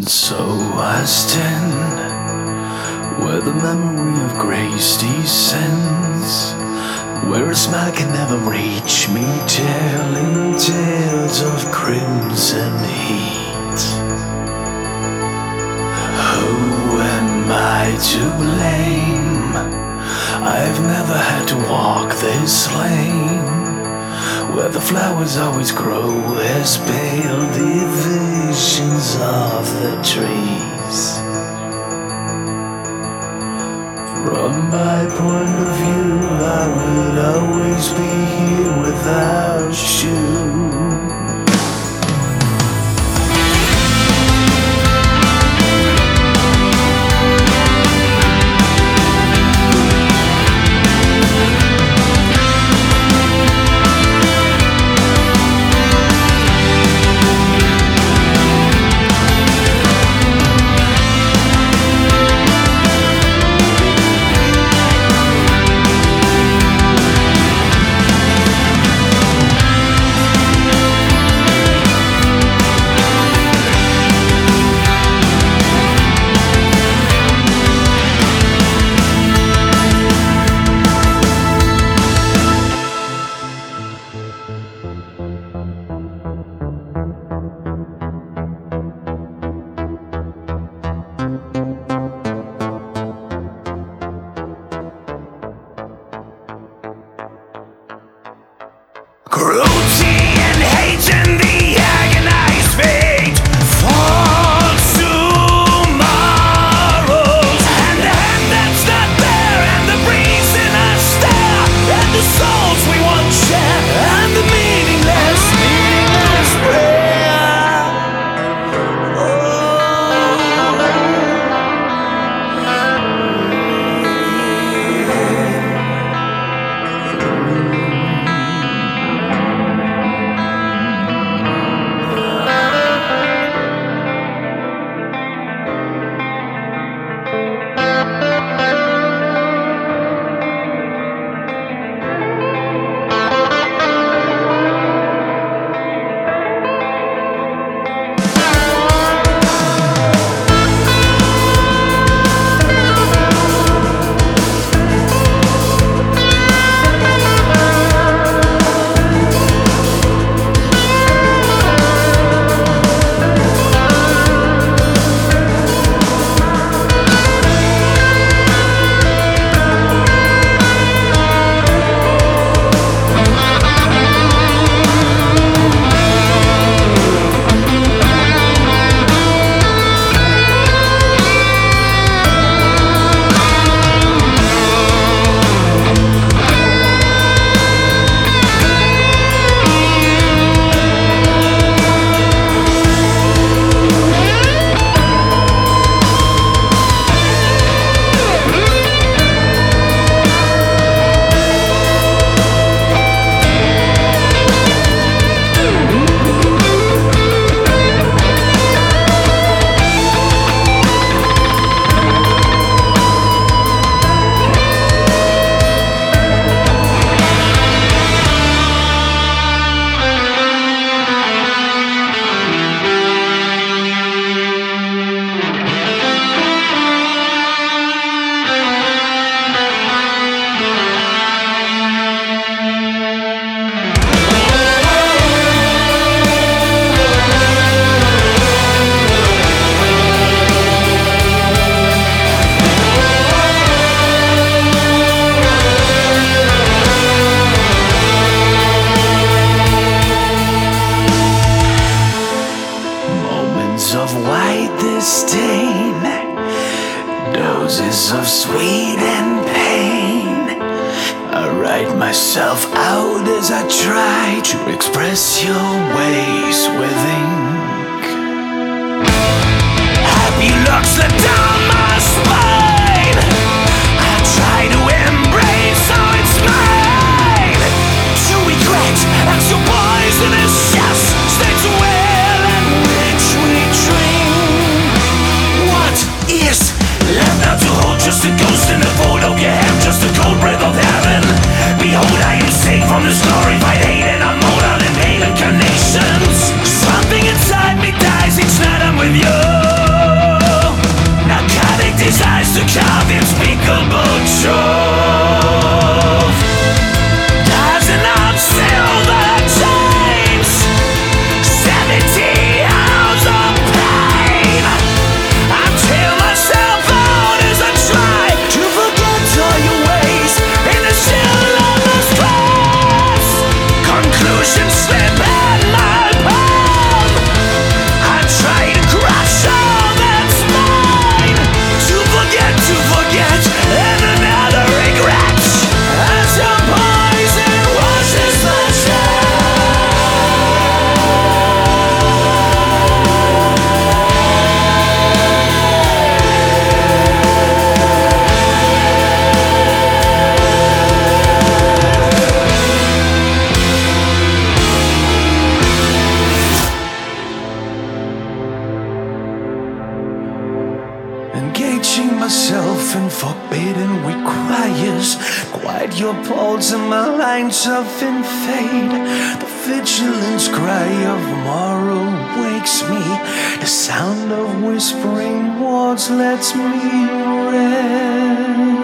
And so I stand where the memory of grace descends, where a smile can never reach me, telling tales of crimson heat. Who am I to blame? I've never had to walk this lane, where the flowers always grow as pale divisions of the trees. From my point of view, I would always be here without you. Cruelty and hate and the agonized fate falls tomorrows, and the hand that's not there, and the breeze in our stare, and the souls we once shared, and the meaningless prayer. Of white disdain, doses of sweet and pain. I write myself out as I try to express your ways with ink. Happy looks that down my spine, I try to embrace how it's mine. To regret as your poisonous chest stays away. Is left now to hold just a ghost in the fold of your hand, just a cold breath of heaven. Behold, I am saved from this glorified hate, and I'm mortal in pain incarnations. Something inside me dies each night I'm with you. Watching myself in forbidden requires quiet your pulse and my lines of fade. The vigilance cry of moral wakes me. The sound of whispering words lets me rest.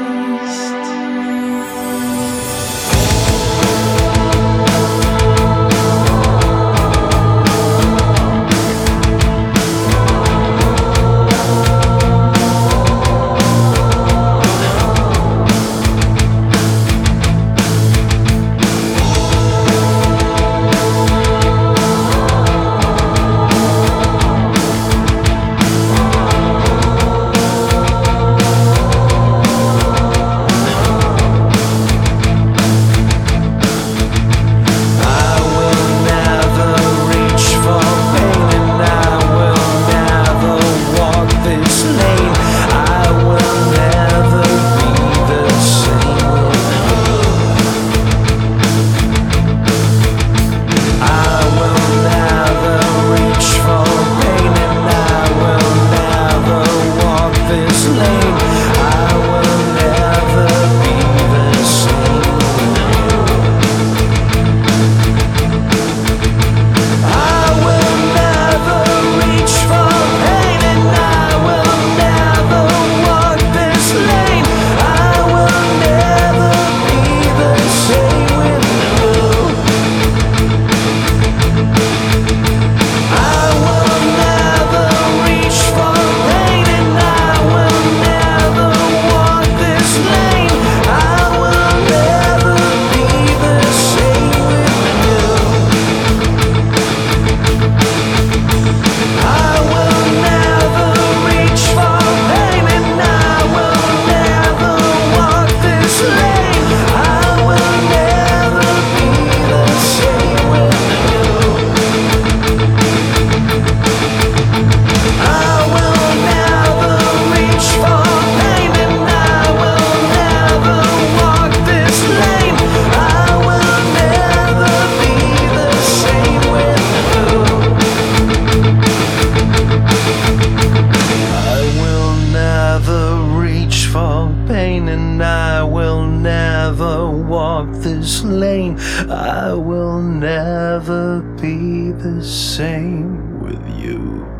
And I will never walk this lane. I will never be the same with you.